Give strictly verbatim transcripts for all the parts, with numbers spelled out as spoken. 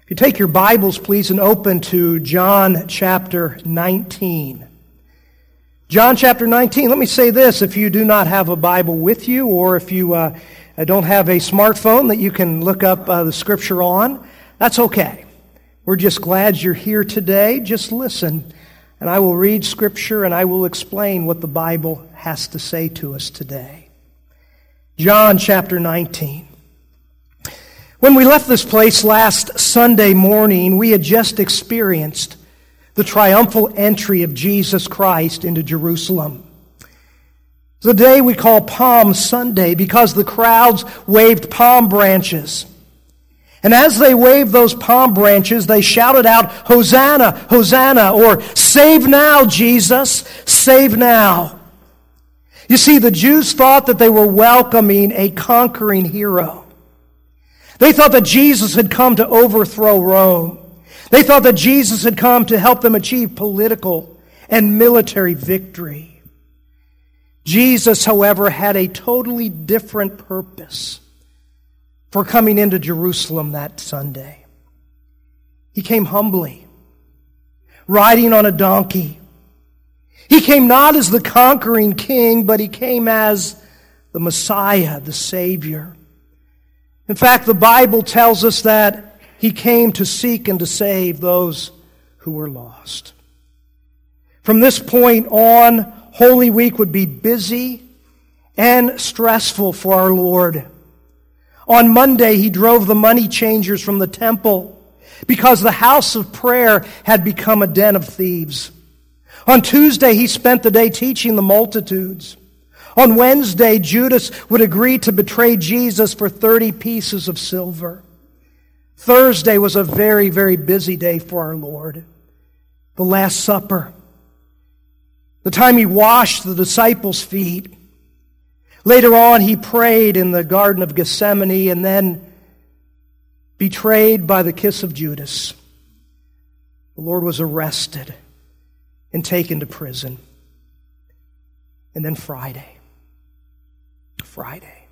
If you take your Bibles, please, and open to John chapter nineteen. John chapter nineteen. Let me say this. If you do not have a Bible with you, or if you uh, don't have a smartphone that you can look up uh, the Scripture on, that's okay. We're just glad you're here today. Just listen, and I will read Scripture, and I will explain what the Bible has to say to us today. John chapter nineteen. When we left this place last Sunday morning, we had just experienced the triumphal entry of Jesus Christ into Jerusalem. It's the day we call Palm Sunday because the crowds waved palm branches. And as they waved those palm branches, they shouted out, "Hosanna, Hosanna," or "Save now, Jesus, save now." You see, the Jews thought that they were welcoming a conquering hero. They thought that Jesus had come to overthrow Rome. They thought that Jesus had come to help them achieve political and military victory. Jesus, however, had a totally different purpose for coming into Jerusalem that Sunday. He came humbly, riding on a donkey. He came not as the conquering king, but he came as the Messiah, the Savior. In fact, the Bible tells us that he came to seek and to save those who were lost. From this point on, Holy Week would be busy and stressful for our Lord. On Monday, he drove the money changers from the temple because the house of prayer had become a den of thieves. On Tuesday, he spent the day teaching the multitudes. On Wednesday, Judas would agree to betray Jesus for thirty pieces of silver. Thursday was a very, very busy day for our Lord. The Last Supper. The time he washed the disciples' feet. Later on, he prayed in the Garden of Gethsemane and then betrayed by the kiss of Judas. The Lord was arrested and taken to prison. And then Friday. Friday.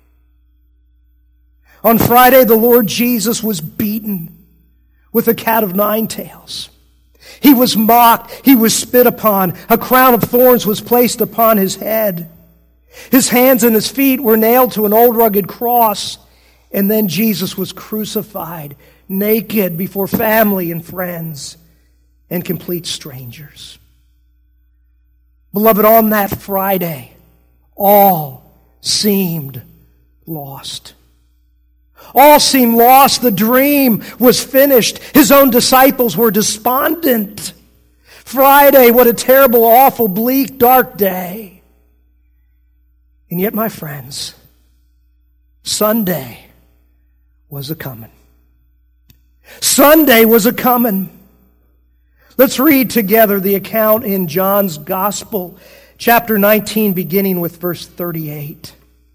On Friday, the Lord Jesus was beaten with a cat of nine tails. He was mocked. He was spit upon. A crown of thorns was placed upon his head. His hands and his feet were nailed to an old rugged cross. And then Jesus was crucified, naked before family and friends and complete strangers. Beloved, on that Friday, all seemed lost. All seemed lost. The dream was finished. His own disciples were despondent. Friday, what a terrible, awful, bleak, dark day. And yet, my friends, Sunday was a-coming. Sunday was a-coming. Let's read together the account in John's Gospel, chapter nineteen, beginning with verse thirty-eight.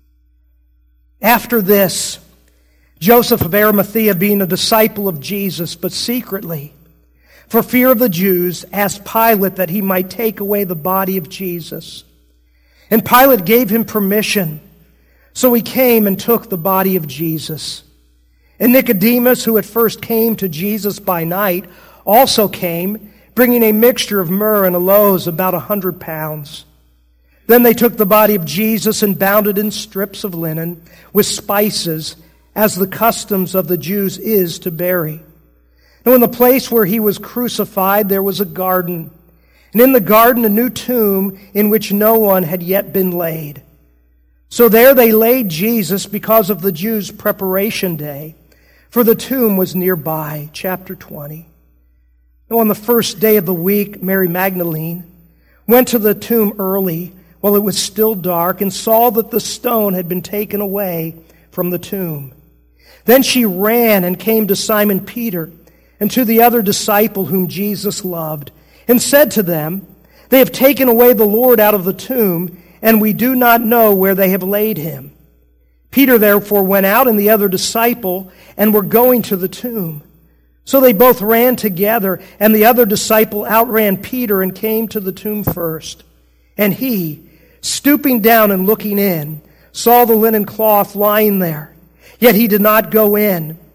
After this, Joseph of Arimathea, being a disciple of Jesus, but secretly, for fear of the Jews, asked Pilate that he might take away the body of Jesus. And Pilate gave him permission. So he came and took the body of Jesus. And Nicodemus, who at first came to Jesus by night, also came, bringing a mixture of myrrh and aloes, about a hundred pounds. Then they took the body of Jesus and bound it in strips of linen with spices, as the customs of the Jews is to bury. And in the place where he was crucified, there was a garden. And in the garden, a new tomb in which no one had yet been laid. So there they laid Jesus because of the Jews' preparation day, for the tomb was nearby. Chapter twenty. And on the first day of the week, Mary Magdalene went to the tomb early, while it was still dark, and saw that the stone had been taken away from the tomb. Then she ran and came to Simon Peter and to the other disciple whom Jesus loved, and said to them, "They have taken away the Lord out of the tomb, and we do not know where they have laid him." Peter therefore went out, and the other disciple, and were going to the tomb. So they both ran together, and the other disciple outran Peter and came to the tomb first. And he, stooping down and looking in, saw the linen cloth lying there, yet he did not go in.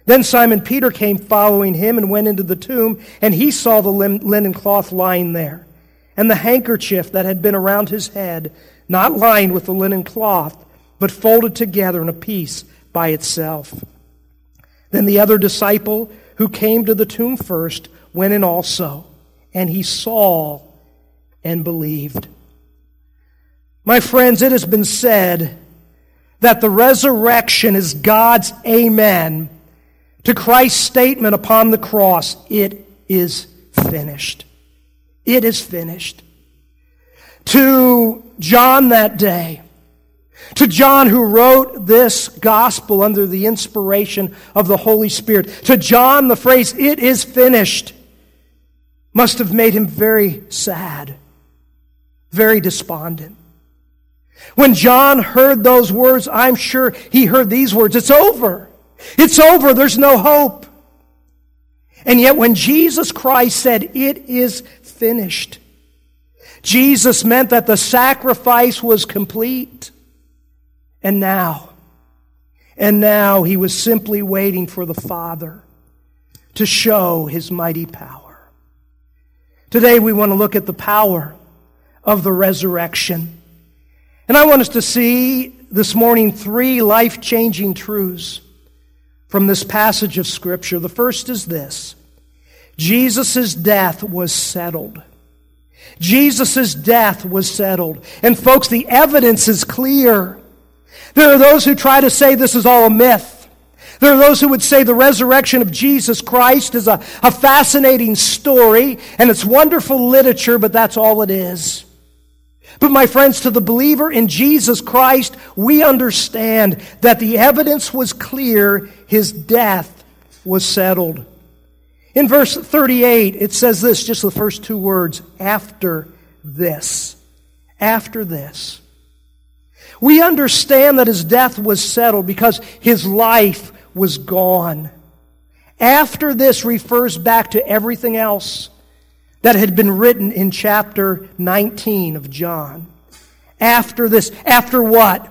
Then Simon Peter came following him and went into the tomb, and he saw the linen cloth lying there, and the handkerchief that had been around his head, not lying with the linen cloth, but folded together in a piece by itself. Then the other disciple who came to the tomb first went in also, and he saw and believed. My friends, it has been said that the resurrection is God's amen to Christ's statement upon the cross, "It is finished." It is finished. To John that day, to John who wrote this gospel under the inspiration of the Holy Spirit, to John the phrase, "It is finished," must have made him very sad, very despondent. When John heard those words, I'm sure he heard these words, "It's over. It's over. There's no hope." And yet when Jesus Christ said, "It is finished," Jesus meant that the sacrifice was complete. And now, and now he was simply waiting for the Father to show his mighty power. Today we want to look at the power of the resurrection. And I want us to see this morning three life-changing truths from this passage of Scripture. The first is this: Jesus' death was settled. Jesus' death was settled. And folks, the evidence is clear. There are those who try to say this is all a myth. There are those who would say the resurrection of Jesus Christ is a, a fascinating story, and it's wonderful literature, but that's all it is. But my friends, to the believer in Jesus Christ, we understand that the evidence was clear. His death was settled. In verse thirty-eight, it says this, just the first two words, "After this." After this. We understand that his death was settled because his life was gone. After this refers back to everything else that had been written in chapter nineteen of John. After this. After what?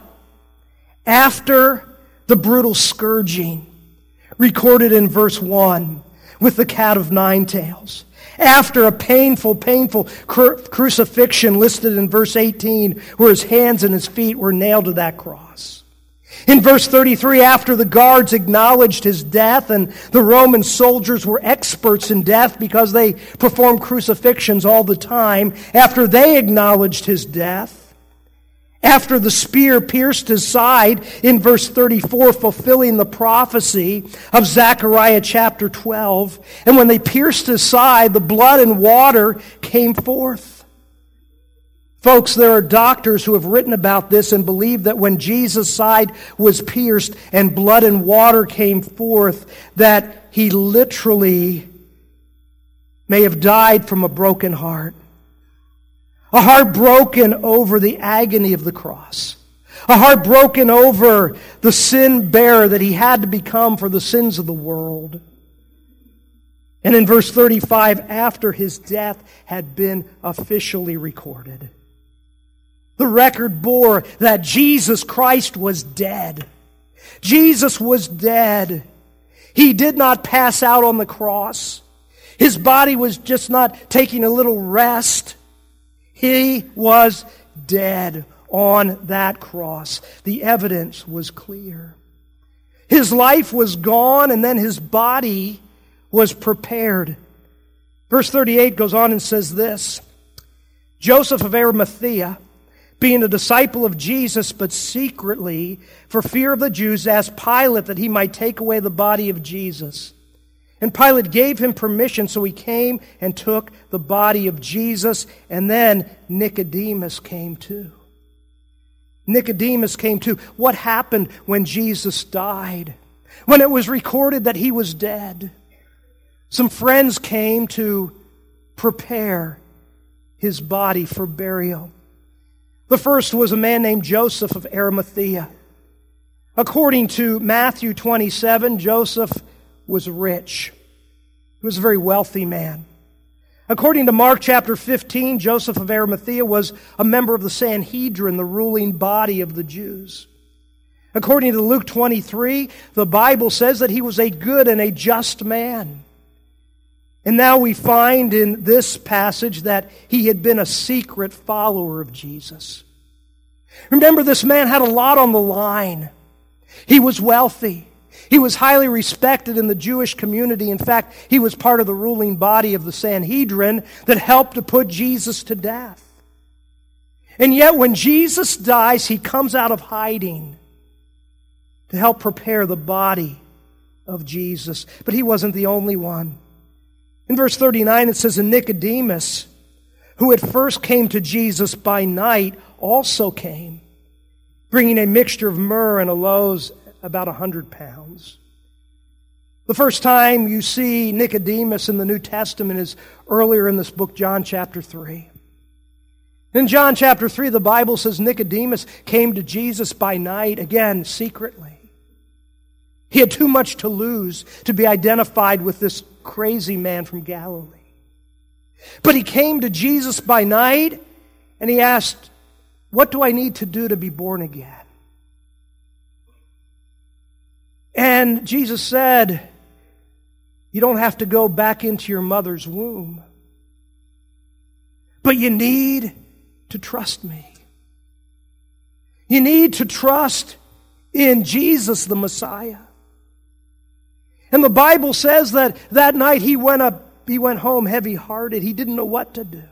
After the brutal scourging recorded in verse one with the cat of nine tails. After a painful, painful cru- crucifixion listed in verse eighteen, where his hands and his feet were nailed to that cross. In verse thirty-three, after the guards acknowledged his death, and the Roman soldiers were experts in death because they performed crucifixions all the time, after they acknowledged his death, after the spear pierced his side, in verse thirty-four, fulfilling the prophecy of Zechariah chapter twelve, and when they pierced his side, the blood and water came forth. Folks, there are doctors who have written about this and believe that when Jesus' side was pierced and blood and water came forth, that he literally may have died from a broken heart. A heart broken over the agony of the cross. A heart broken over the sin bearer that he had to become for the sins of the world. And in verse thirty-five, after his death had been officially recorded. The record bore that Jesus Christ was dead. Jesus was dead. He did not pass out on the cross. His body was just not taking a little rest. He was dead on that cross. The evidence was clear. His life was gone, and then his body was prepared. Verse thirty-eight goes on and says this: Joseph of Arimathea, being a disciple of Jesus, but secretly, for fear of the Jews, asked Pilate that he might take away the body of Jesus. And Pilate gave him permission, so he came and took the body of Jesus. And then Nicodemus came too. Nicodemus came too. What happened when Jesus died? When it was recorded that he was dead, some friends came to prepare his body for burial. The first was a man named Joseph of Arimathea. According to Matthew twenty-seven, Joseph was rich. He was a very wealthy man. According to Mark chapter fifteen, Joseph of Arimathea was a member of the Sanhedrin, the ruling body of the Jews. According to Luke twenty-three, the Bible says that he was a good and a just man. And now we find in this passage that he had been a secret follower of Jesus. Remember, this man had a lot on the line. He was wealthy. He was highly respected in the Jewish community. In fact, he was part of the ruling body of the Sanhedrin that helped to put Jesus to death. And yet when Jesus dies, he comes out of hiding to help prepare the body of Jesus. But he wasn't the only one. In verse thirty-nine it says, and Nicodemus, who at first came to Jesus by night, also came, bringing a mixture of myrrh and aloes, about a hundred pounds. The first time you see Nicodemus in the New Testament is earlier in this book, John chapter three. In John chapter three, the Bible says Nicodemus came to Jesus by night, again, secretly. He had too much to lose to be identified with this crazy man from Galilee. But he came to Jesus by night, and he asked, what do I need to do to be born again? And Jesus said, you don't have to go back into your mother's womb, but you need to trust me. You need to trust in Jesus the Messiah. And the Bible says that that night he went up, he went home heavy-hearted. He didn't know what to do.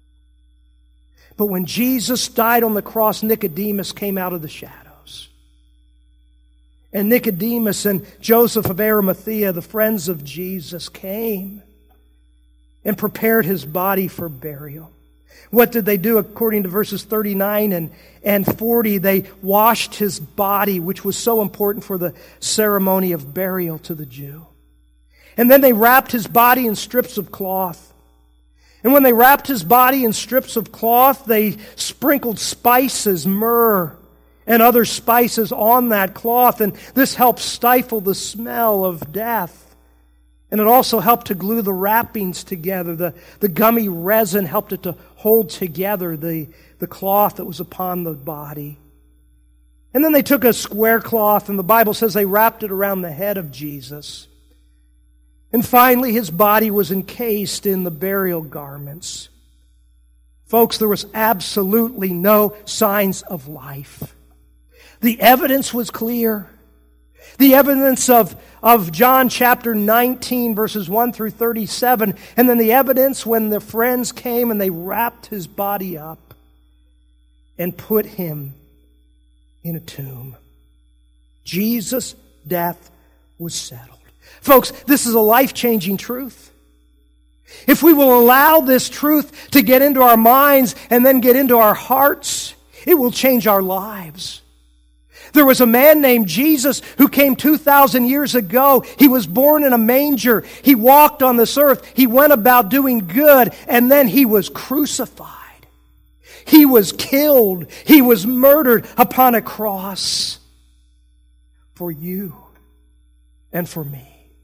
But when Jesus died on the cross, Nicodemus came out of the shadows. And Nicodemus and Joseph of Arimathea, the friends of Jesus, came and prepared his body for burial. What did they do? According to verses thirty-nine and, and forty, they washed his body, which was so important for the ceremony of burial to the Jew. And then they wrapped his body in strips of cloth. And when they wrapped his body in strips of cloth, they sprinkled spices, myrrh, and other spices on that cloth. And this helped stifle the smell of death. And it also helped to glue the wrappings together. The, the gummy resin helped it to hold together the, the cloth that was upon the body. And then they took a square cloth, and the Bible says they wrapped it around the head of Jesus. And finally, his body was encased in the burial garments. Folks, there was absolutely no signs of life. The evidence was clear. The evidence of, of John chapter nineteen, verses one through thirty-seven, and then the evidence when the friends came and they wrapped his body up and put him in a tomb. Jesus' death was settled. Folks, this is a life-changing truth. If we will allow this truth to get into our minds and then get into our hearts, it will change our lives. There was a man named Jesus who came two thousand years ago. He was born in a manger. He walked on this earth. He went about doing good, and then he was crucified. He was killed. He was murdered upon a cross for you and for me.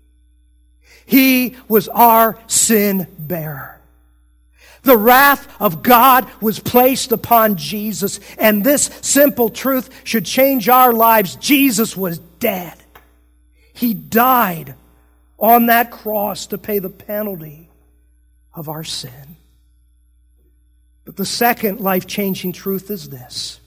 He was our sin bearer. The wrath of God was placed upon Jesus, and this simple truth should change our lives. Jesus was dead. He died on that cross to pay the penalty of our sin. But the second life-changing truth is this: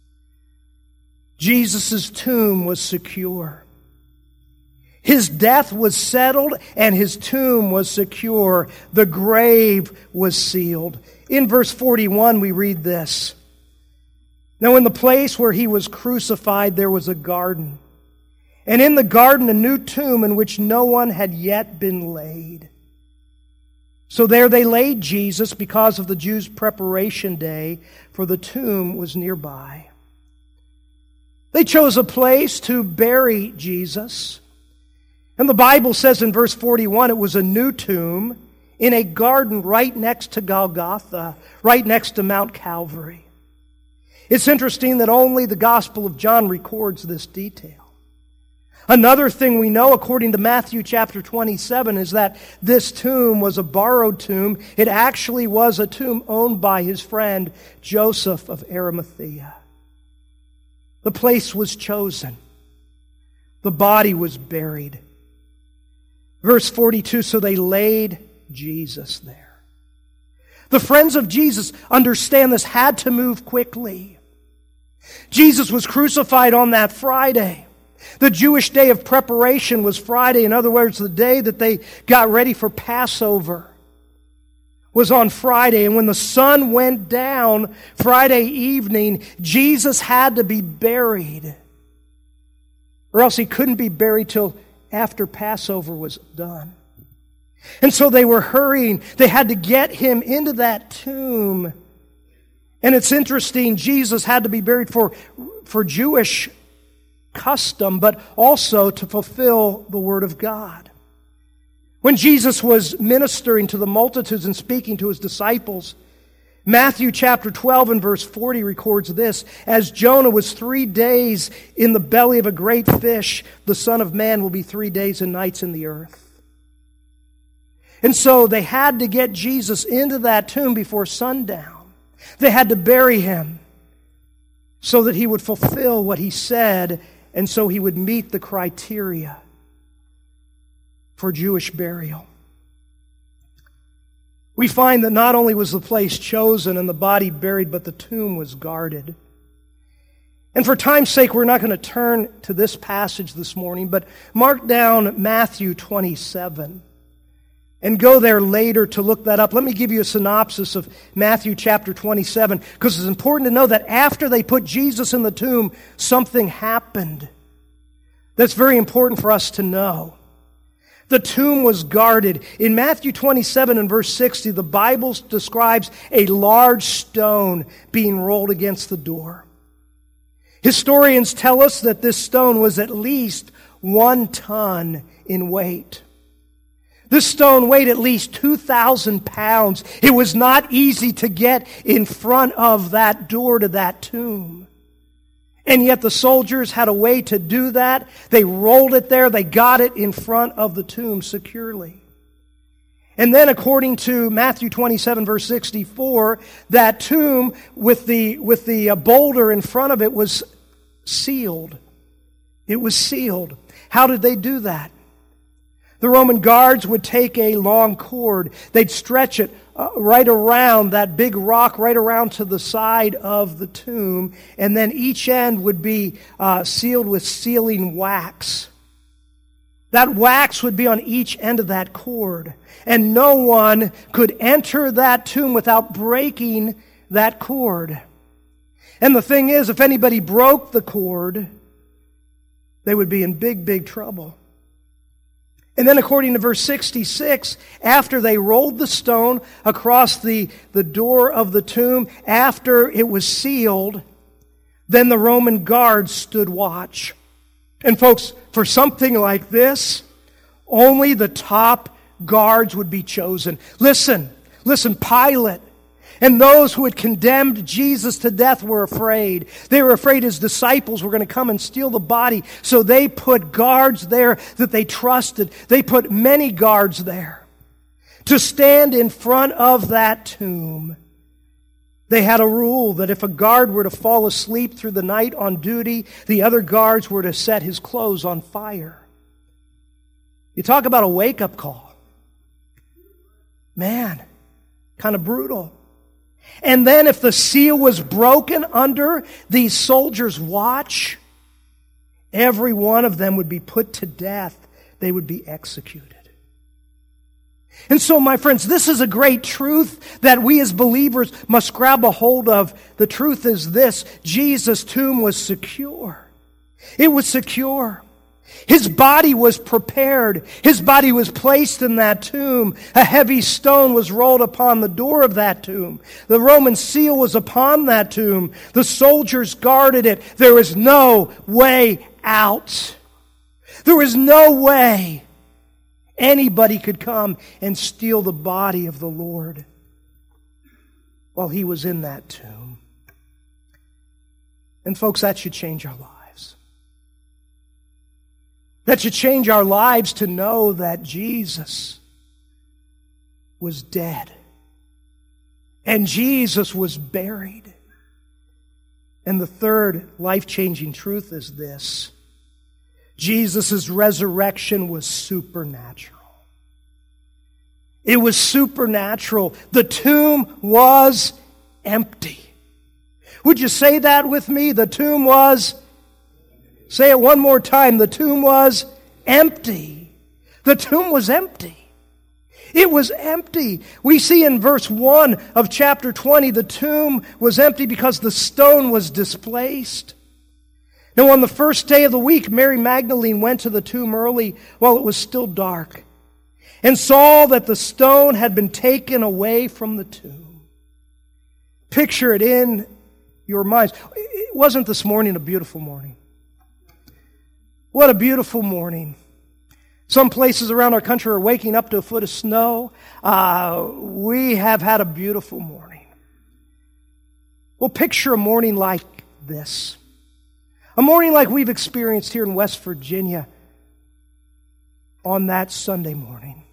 Jesus' tomb was secure. His death was settled and his tomb was secure. The grave was sealed. In verse forty-one we read this: Now in the place where he was crucified there was a garden, and in the garden a new tomb in which no one had yet been laid. So there they laid Jesus because of the Jews' preparation day, for the tomb was nearby. They chose a place to bury Jesus. And the Bible says in verse forty-one, it was a new tomb in a garden right next to Golgotha, right next to Mount Calvary. It's interesting that only the Gospel of John records this detail. Another thing we know, according to Matthew chapter twenty-seven, is that this tomb was a borrowed tomb. It actually was a tomb owned by his friend Joseph of Arimathea. The place was chosen. The body was buried. Verse forty-two, so they laid Jesus there. The friends of Jesus understand this, had to move quickly. Jesus was crucified on that Friday. The Jewish day of preparation was Friday. In other words, the day that they got ready for Passover was on Friday. And when the sun went down Friday evening, Jesus had to be buried. Or else he couldn't be buried till after Passover was done. And so they were hurrying. They had to get him into that tomb. And it's interesting, Jesus had to be buried for, for Jewish custom, but also to fulfill the Word of God. When Jesus was ministering to the multitudes and speaking to his disciples, Matthew chapter twelve and verse forty records this: as Jonah was three days in the belly of a great fish, the Son of Man will be three days and nights in the earth. And so they had to get Jesus into that tomb before sundown. They had to bury him so that he would fulfill what he said, and so he would meet the criteria for Jewish burial. We find that not only was the place chosen and the body buried, but the tomb was guarded. And for time's sake, we're not going to turn to this passage this morning, but mark down Matthew twenty-seven. And go there later to look that up. Let me give you a synopsis of Matthew chapter twenty-seven, because it's important to know that after they put Jesus in the tomb, something happened. That's very important for us to know. The tomb was guarded. In Matthew twenty-seven and verse sixty, the Bible describes a large stone being rolled against the door. Historians tell us that this stone was at least one ton in weight. This stone weighed at least two thousand pounds. It was not easy to get in front of that door to that tomb. And yet the soldiers had a way to do that. They rolled it there. They got it in front of the tomb securely. And then according to Matthew twenty-seven verse sixty-four, that tomb with the, with the boulder in front of it was sealed. It was sealed. How did they do that? The Roman guards would take a long cord. They'd stretch it uh, right around that big rock, right around to the side of the tomb. And then each end would be uh, sealed with sealing wax. That wax would be on each end of that cord. And no one could enter that tomb without breaking that cord. And the thing is, if anybody broke the cord, they would be in big, big trouble. And then according to verse sixty-six, after they rolled the stone across the, the door of the tomb, after it was sealed, then the Roman guards stood watch. And folks, for something like this, only the top guards would be chosen. Listen, listen, Pilate and those who had condemned Jesus to death were afraid. They were afraid his disciples were going to come and steal the body. So they put guards there that they trusted. They put many guards there to stand in front of that tomb. They had a rule that if a guard were to fall asleep through the night on duty, the other guards were to set his clothes on fire. You talk about a wake-up call. Man, kind of brutal. And then if the seal was broken under these soldiers' watch, every one of them would be put to death. They would be executed. And so, my friends, this is a great truth that we as believers must grab a hold of. The truth is this: Jesus' tomb was secure. It was secure. His body was prepared. His body was placed in that tomb. A heavy stone was rolled upon the door of that tomb. The Roman seal was upon that tomb. The soldiers guarded it. There was no way out. There was no way anybody could come and steal the body of the Lord while he was in that tomb. And folks, that should change our lives. That should change our lives to know that Jesus was dead and Jesus was buried. And the third life-changing truth is this: Jesus' resurrection was supernatural. It was supernatural. The tomb was empty. Would you say that with me? The tomb was, say it one more time, the tomb was empty. The tomb was empty. It was empty. We see in verse one of chapter twenty, the tomb was empty because the stone was displaced. Now on the first day of the week, Mary Magdalene went to the tomb early while it was still dark and saw that the stone had been taken away from the tomb. Picture it in your minds. It wasn't this morning a beautiful morning? What a beautiful morning. Some places around our country are waking up to a foot of snow. Uh, we have had a beautiful morning. Well, picture a morning like this. A morning like we've experienced here in West Virginia on that Sunday morning.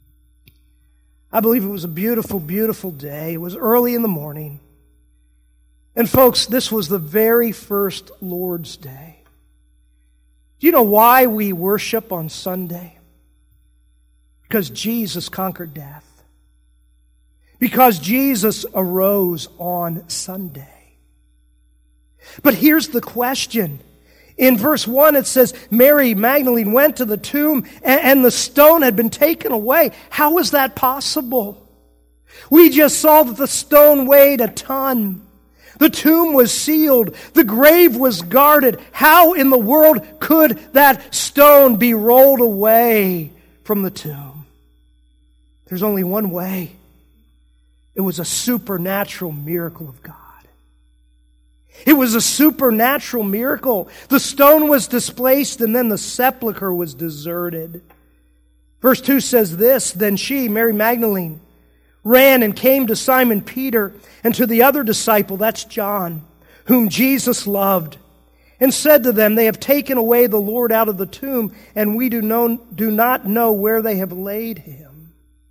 I believe it was a beautiful, beautiful day. It was early in the morning. And folks, this was the very first Lord's Day. Do you know why we worship on Sunday? Because Jesus conquered death. Because Jesus arose on Sunday. But here's the question. In verse one it says, Mary Magdalene went to the tomb and the stone had been taken away. How is that possible? We just saw that the stone weighed a ton. The tomb was sealed. The grave was guarded. How in the world could that stone be rolled away from the tomb? There's only one way. It was a supernatural miracle of God. It was a supernatural miracle. The stone was displaced and then the sepulcher was deserted. Verse two says this, Then she, Mary Magdalene, ran and came to Simon Peter and to the other disciple, that's John, whom Jesus loved, and said to them, They have taken away the Lord out of the tomb, and we do, know, do not know where they have laid him.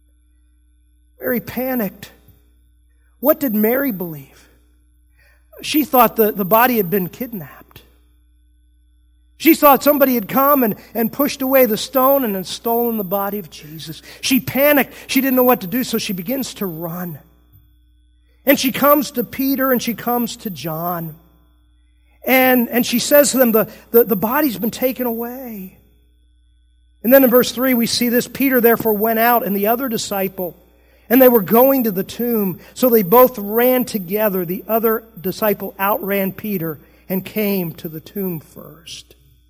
Mary panicked. What did Mary believe? She thought the, the body had been kidnapped. She thought somebody had come and, and pushed away the stone and had stolen the body of Jesus. She panicked. She didn't know what to do, so she begins to run. And she comes to Peter and she comes to John. And, and she says to them, the, the, the body's been taken away. And then in verse three we see this, Peter therefore went out and the other disciple, and they were going to the tomb. So they both ran together. The other disciple outran Peter and came to the tomb first.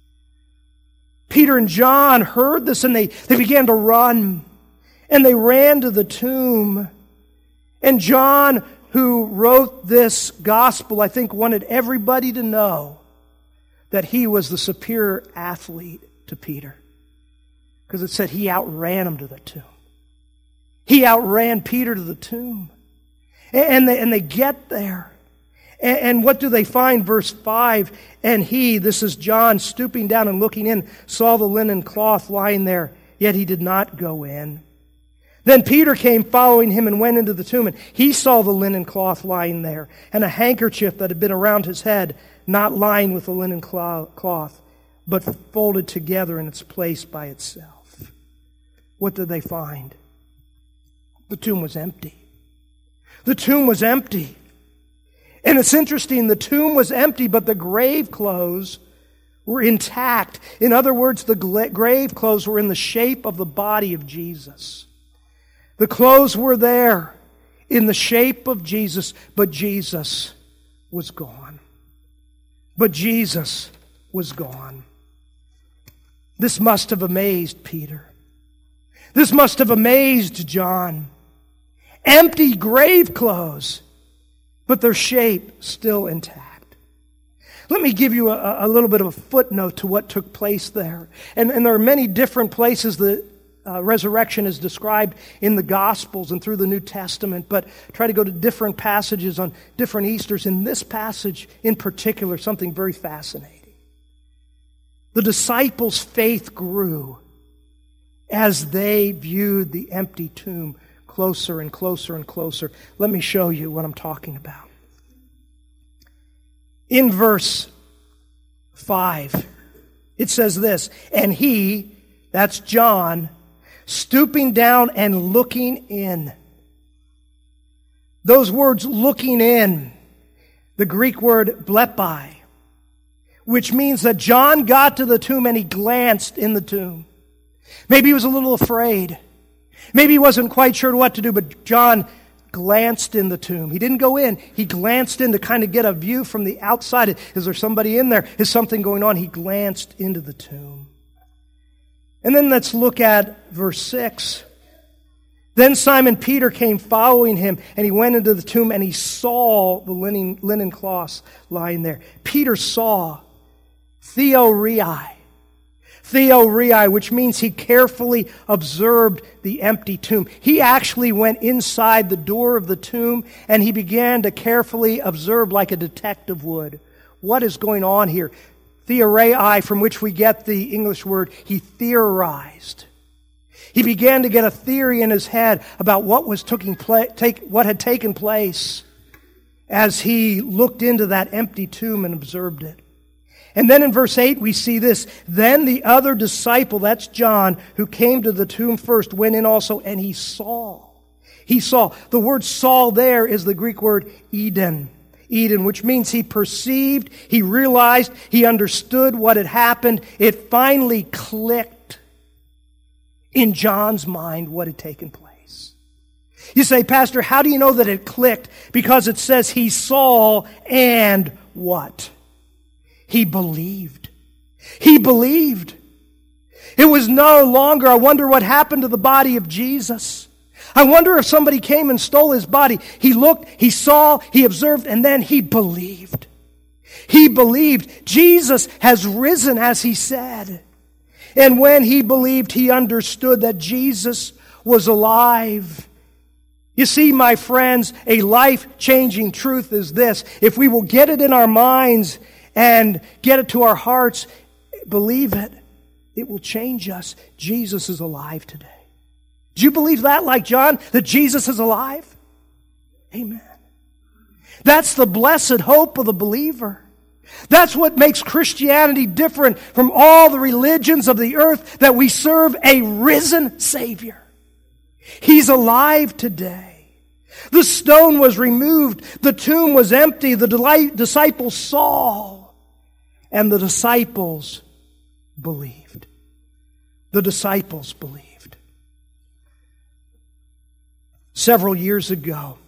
Peter and John heard this and they, they began to run. And they ran to the tomb. And John, who wrote this gospel, I think wanted everybody to know that he was the superior athlete to Peter. Because it said he outran him to the tomb. He outran Peter to the tomb. And they, and they get there. And, and what do they find? Verse five, and he, this is John, stooping down and looking in, saw the linen cloth lying there, yet he did not go in. Then Peter came following him and went into the tomb, and he saw the linen cloth lying there, and a handkerchief that had been around his head, not lying with the linen cloth, but folded together in its place by itself. What did they find? The tomb was empty. The tomb was empty. And it's interesting, the tomb was empty, but the grave clothes were intact. In other words, the grave clothes were in the shape of the body of Jesus. The clothes were there in the shape of Jesus, but Jesus was gone. But Jesus was gone. This must have amazed Peter. This must have amazed John. Empty grave clothes, but their shape still intact. Let me give you a, a little bit of a footnote to what took place there. And, and there are many different places that uh, resurrection is described in the Gospels and through the New Testament, but try to go to different passages on different Easters. In this passage in particular, something very fascinating. The disciples' faith grew as they viewed the empty tomb closer and closer and closer. Let me show you what I'm talking about. In verse five, it says this, and he, that's John, stooping down and looking in. Those words, looking in, the Greek word blepai, which means that John got to the tomb and he glanced in the tomb. Maybe he was a little afraid. Maybe he wasn't quite sure what to do, but John glanced in the tomb. He didn't go in. He glanced in to kind of get a view from the outside. Is there somebody in there? Is something going on? He glanced into the tomb. And then let's look at verse six. Then Simon Peter came following him, and he went into the tomb, and he saw the linen, linen cloths lying there. Peter saw theorei. Theorei, which means he carefully observed the empty tomb. He actually went inside the door of the tomb, and he began to carefully observe like a detective would. What is going on here? Theorei, from which we get the English word, he theorized. He began to get a theory in his head about what was taking pla- take, what had taken place as he looked into that empty tomb and observed it. And then in verse eight we see this. Then the other disciple, that's John, who came to the tomb first, went in also, and he saw. He saw. The word saw there is the Greek word Eden. Eden, which means he perceived, he realized, he understood what had happened. It finally clicked in John's mind what had taken place. You say, Pastor, how do you know that it clicked? Because it says he saw and what? He believed. He believed. It was no longer, I wonder what happened to the body of Jesus. I wonder if somebody came and stole his body. He looked, he saw, he observed, and then he believed. He believed. Jesus has risen, as he said. And when he believed, he understood that Jesus was alive. You see, my friends, a life-changing truth is this. If we will get it in our minds and get it to our hearts, believe it, it will change us. Jesus is alive today. Do you believe that, like John, that Jesus is alive? Amen. That's the blessed hope of the believer. That's what makes Christianity different from all the religions of the earth, that we serve a risen Savior. He's alive today. The stone was removed. The tomb was empty. The disciples saw. And the disciples believed. The disciples believed. Several years ago,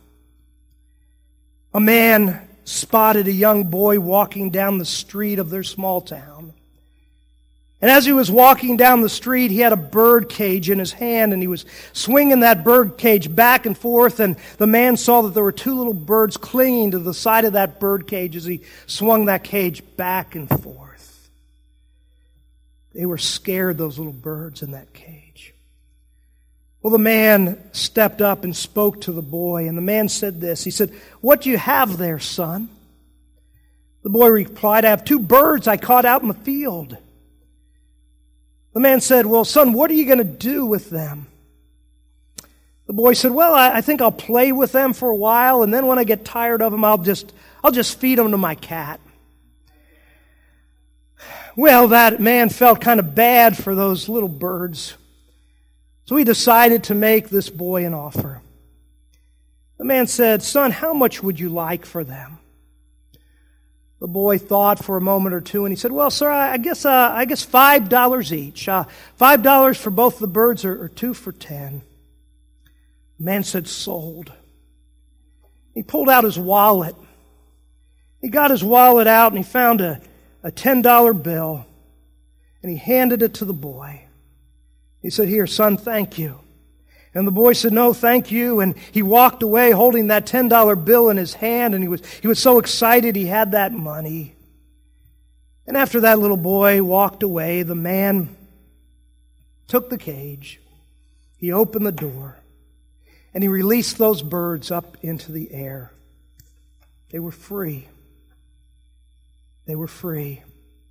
a man spotted a young boy walking down the street of their small town. And as he was walking down the street, he had a bird cage in his hand, and he was swinging that bird cage back and forth, and the man saw that there were two little birds clinging to the side of that bird cage as he swung that cage back and forth. They were scared, those little birds in that cage. Well, the man stepped up and spoke to the boy, and the man said this. He said, "What do you have there, son?" The boy replied, "I have two birds I caught out in the field." The man said, "Well, son, what are you going to do with them?" The boy said, "Well, I, I think I'll play with them for a while, and then when I get tired of them, I'll just, I'll just feed them to my cat." Well, that man felt kind of bad for those little birds. So he decided to make this boy an offer. The man said, "Son, how much would you like for them?" The boy thought for a moment or two, and he said, "Well, sir, I guess uh, I guess five dollars each. Uh, five dollars for both the birds, or, or two for ten." The man said, "Sold." He pulled out his wallet. He got his wallet out, and he found a, a ten dollar bill, and he handed it to the boy. He said, "Here, son, thank you." And the boy said, "No, thank you." And he walked away holding that ten dollar bill in his hand, and he was, he was so excited he had that money. And after that little boy walked away, the man took the cage, he opened the door, and he released those birds up into the air. They were free. They were free.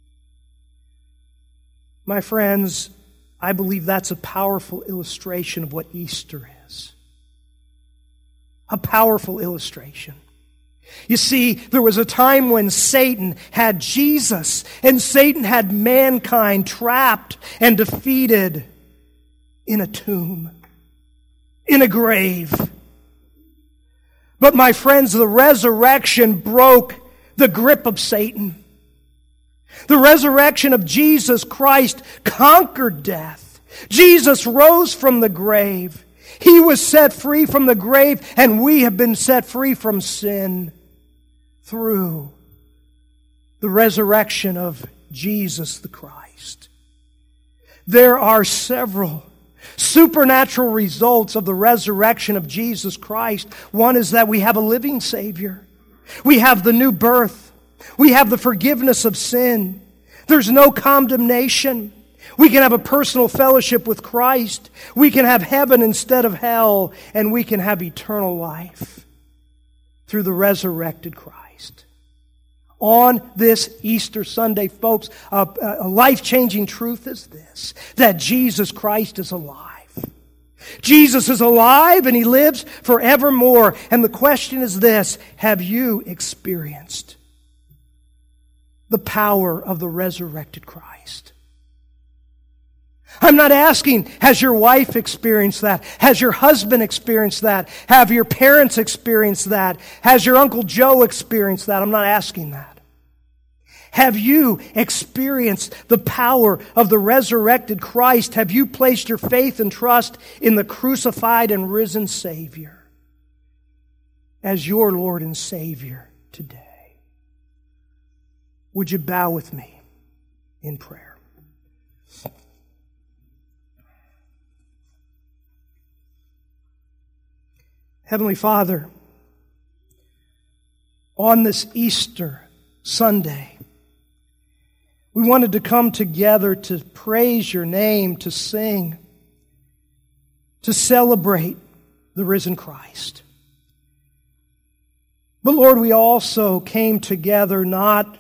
My friends, I believe that's a powerful illustration of what Easter is. A powerful illustration. You see, there was a time when Satan had Jesus, and Satan had mankind trapped and defeated in a tomb, in a grave. But my friends, the resurrection broke the grip of Satan. The resurrection of Jesus Christ conquered death. Jesus rose from the grave. He was set free from the grave, and we have been set free from sin through the resurrection of Jesus the Christ. There are several supernatural results of the resurrection of Jesus Christ. One is that we have a living Savior. We have the new birth. We have the forgiveness of sin. There's no condemnation. We can have a personal fellowship with Christ. We can have heaven instead of hell. And we can have eternal life through the resurrected Christ. On this Easter Sunday, folks, a, a life-changing truth is this, that Jesus Christ is alive. Jesus is alive and He lives forevermore. And the question is this, have you experienced the power of the resurrected Christ? I'm not asking, has your wife experienced that? Has your husband experienced that? Have your parents experienced that? Has your Uncle Joe experienced that? I'm not asking that. Have you experienced the power of the resurrected Christ? Have you placed your faith and trust in the crucified and risen Savior as your Lord and Savior today? Would you bow with me in prayer? Heavenly Father, on this Easter Sunday, we wanted to come together to praise Your name, to sing, to celebrate the risen Christ. But Lord, we also came together not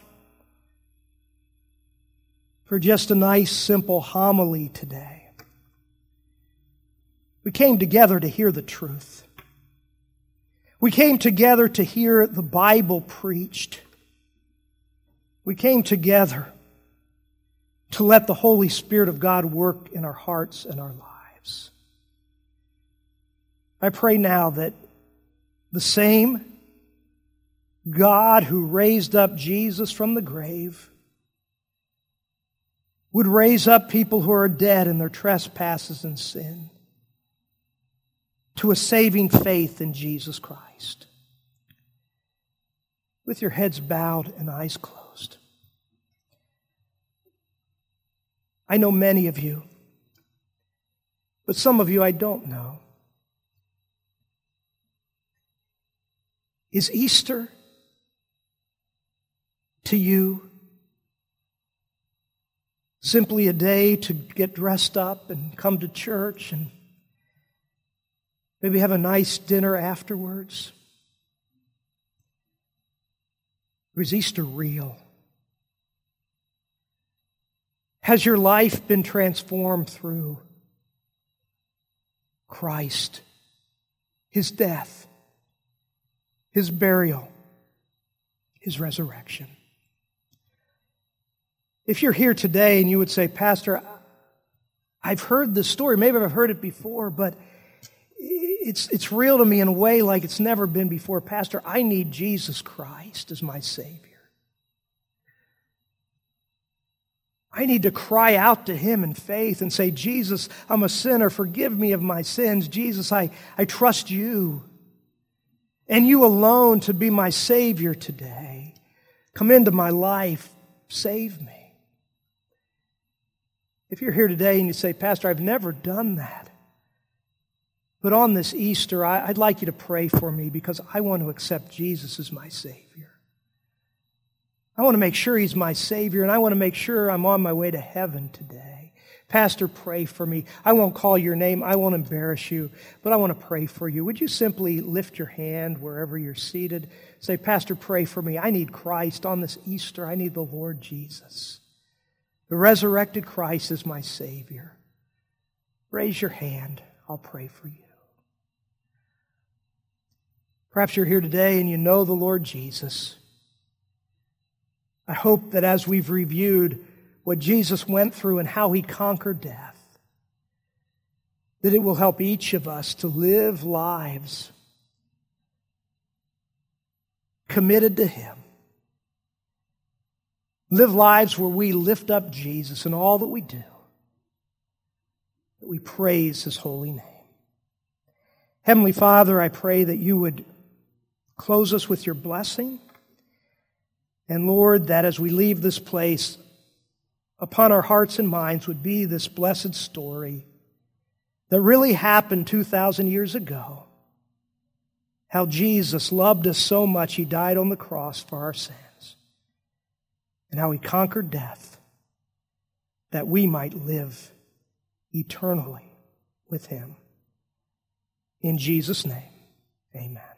for just a nice, simple homily today. We came together to hear the truth. We came together to hear the Bible preached. We came together to let the Holy Spirit of God work in our hearts and our lives. I pray now that the same God who raised up Jesus from the grave would raise up people who are dead in their trespasses and sin to a saving faith in Jesus Christ. With your heads bowed and eyes closed. I know many of you, but some of you I don't know. Is Easter to you simply a day to get dressed up and come to church and maybe have a nice dinner afterwards? Or is Easter real? Has your life been transformed through Christ, His death, His burial, His resurrection? If you're here today and you would say, Pastor, I've heard this story, maybe I've heard it before, but It's, it's real to me in a way like it's never been before. Pastor, I need Jesus Christ as my Savior. I need to cry out to Him in faith and say, Jesus, I'm a sinner. Forgive me of my sins. Jesus, I, I trust You and You alone to be my Savior today. Come into my life. Save me. If you're here today and you say, Pastor, I've never done that, but on this Easter, I'd like you to pray for me because I want to accept Jesus as my Savior. I want to make sure He's my Savior, and I want to make sure I'm on my way to heaven today. Pastor, pray for me. I won't call your name. I won't embarrass you, but I want to pray for you. Would you simply lift your hand wherever you're seated? Say, Pastor, pray for me. I need Christ on this Easter. I need the Lord Jesus. The resurrected Christ is my Savior. Raise your hand. I'll pray for you. Perhaps you're here today and you know the Lord Jesus. I hope that as we've reviewed what Jesus went through and how he conquered death, that it will help each of us to live lives committed to him. Live lives where we lift up Jesus in all that we do, that we praise his holy name. Heavenly Father, I pray that you would close us with your blessing. And Lord, that as we leave this place, upon our hearts and minds would be this blessed story that really happened two thousand years ago. How Jesus loved us so much, he died on the cross for our sins. And how he conquered death, that we might live eternally with him. In Jesus' name, amen.